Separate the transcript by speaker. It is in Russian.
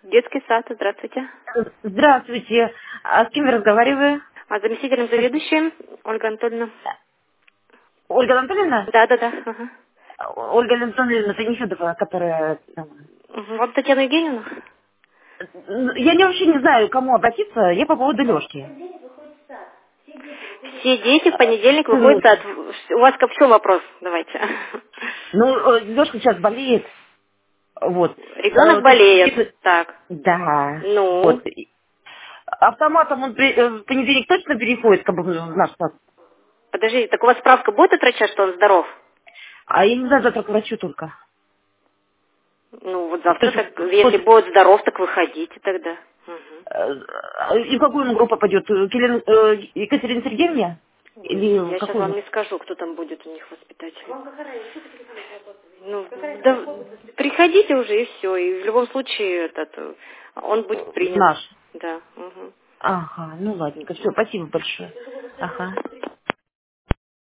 Speaker 1: Детский сад, здравствуйте.
Speaker 2: Здравствуйте. А с кем я разговариваю?
Speaker 1: А заместителем заведующим Ольга Анатольевна?
Speaker 2: Ольга Анатольевна?
Speaker 1: Да. Ага.
Speaker 2: Ольга Анатольевна, это Нефедова, которая...
Speaker 1: Вот Татьяна Евгеньевна?
Speaker 2: Я вообще не знаю, к кому обратиться. Я по поводу Лешки.
Speaker 1: Все дети в понедельник выходят в сад. У вас в чем вопрос? Давайте.
Speaker 2: Ну, Лешка сейчас болеет. Вот.
Speaker 1: Ребенок
Speaker 2: Тут
Speaker 1: болеет. Так.
Speaker 2: Да.
Speaker 1: Ну,
Speaker 2: Вот. Автоматом он в понедельник точно переходит, как бы, в наш сад.
Speaker 1: подождите, так у вас справка будет от врача, что он здоров?
Speaker 2: А я не знаю, завтра к врачу только.
Speaker 1: Ну, вот
Speaker 2: То
Speaker 1: завтра,
Speaker 2: есть,
Speaker 1: так, если будет здоров, так выходите тогда. Мгм.
Speaker 2: и в какую он группу пойдет? Екатерине Сергеевне?
Speaker 1: Ой,
Speaker 2: Или в
Speaker 1: я сейчас вам
Speaker 2: какую?
Speaker 1: не скажу, кто там будет у них воспитатель. Ну, да, приходите уже и все. И в любом случае он будет принят.
Speaker 2: Наш.
Speaker 1: Да. Мгм.
Speaker 2: Ага, ну ладненько, все, спасибо большое. Ага.